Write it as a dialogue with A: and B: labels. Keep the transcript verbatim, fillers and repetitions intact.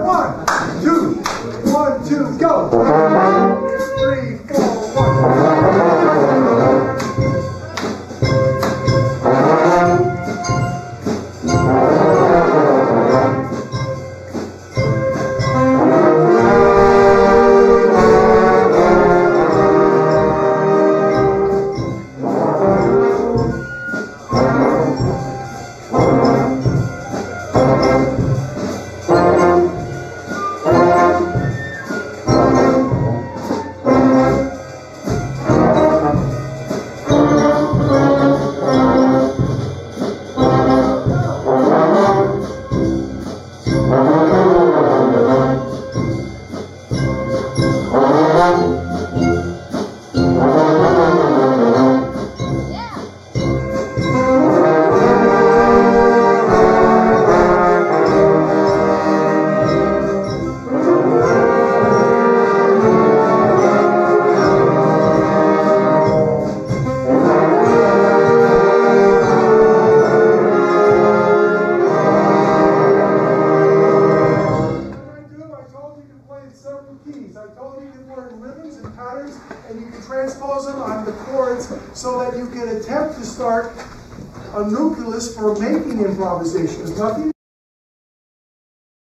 A: One, two, one, two, go. Three, four, one. Several keys. I told you you could learn rhythms and patterns, and you can transpose them on the chords so that you can attempt to start a nucleus for making improvisation. There's nothing